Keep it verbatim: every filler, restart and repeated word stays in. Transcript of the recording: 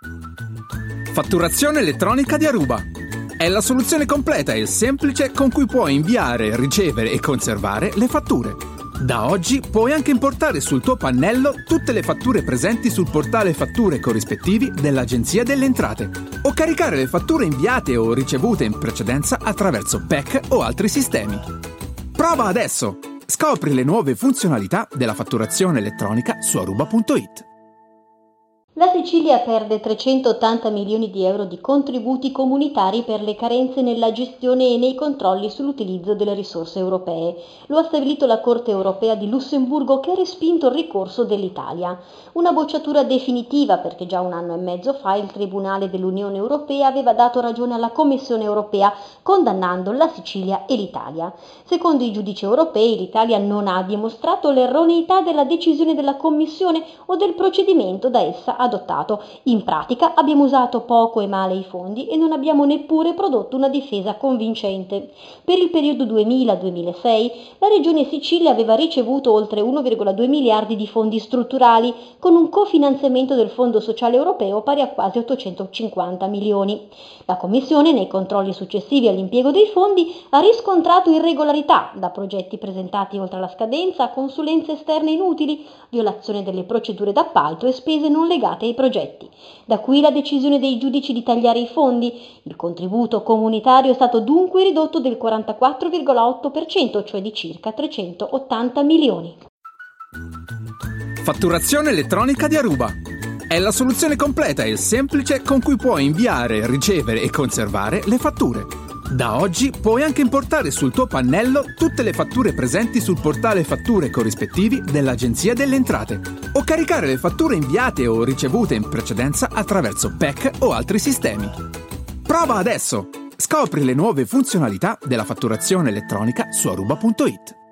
Fatturazione elettronica di Aruba. È la soluzione completa e semplice con cui puoi inviare, ricevere e conservare le fatture. Da oggi puoi anche importare sul tuo pannello tutte le fatture presenti sul portale fatture corrispettivi dell'Agenzia delle Entrate o caricare le fatture inviate o ricevute in precedenza attraverso P E C o altri sistemi. Prova adesso! Scopri le nuove funzionalità della fatturazione elettronica su aruba punto it. La Sicilia perde trecentottanta milioni di euro di contributi comunitari per le carenze nella gestione e nei controlli sull'utilizzo delle risorse europee. Lo ha stabilito la Corte europea di Lussemburgo, che ha respinto il ricorso dell'Italia. Una bocciatura definitiva, perché già un anno e mezzo fa il Tribunale dell'Unione Europea aveva dato ragione alla Commissione europea, condannando la Sicilia e l'Italia. Secondo i giudici europei, l'Italia non ha dimostrato l'erroneità della decisione della Commissione o del procedimento da essa adottato. In pratica abbiamo usato poco e male i fondi e non abbiamo neppure prodotto una difesa convincente. Per il periodo duemila duemilasei la Regione Sicilia aveva ricevuto oltre uno virgola due miliardi di fondi strutturali, con un cofinanziamento del Fondo Sociale Europeo pari a quasi ottocentocinquanta milioni. La Commissione, nei controlli successivi all'impiego dei fondi, ha riscontrato irregolarità, da progetti presentati oltre la scadenza a consulenze esterne inutili, violazione delle procedure d'appalto e spese non legate ai progetti. Da qui la decisione dei giudici di tagliare i fondi. Il contributo comunitario è stato dunque ridotto del quarantaquattro virgola otto per cento, cioè di circa trecentottanta milioni. Fatturazione elettronica di Aruba. È la soluzione completa e semplice con cui puoi inviare, ricevere e conservare le fatture. Da oggi puoi anche importare sul tuo pannello tutte le fatture presenti sul portale fatture corrispettivi dell'Agenzia delle Entrate o caricare le fatture inviate o ricevute in precedenza attraverso P E C o altri sistemi. Prova adesso! Scopri le nuove funzionalità della fatturazione elettronica su aruba punto it.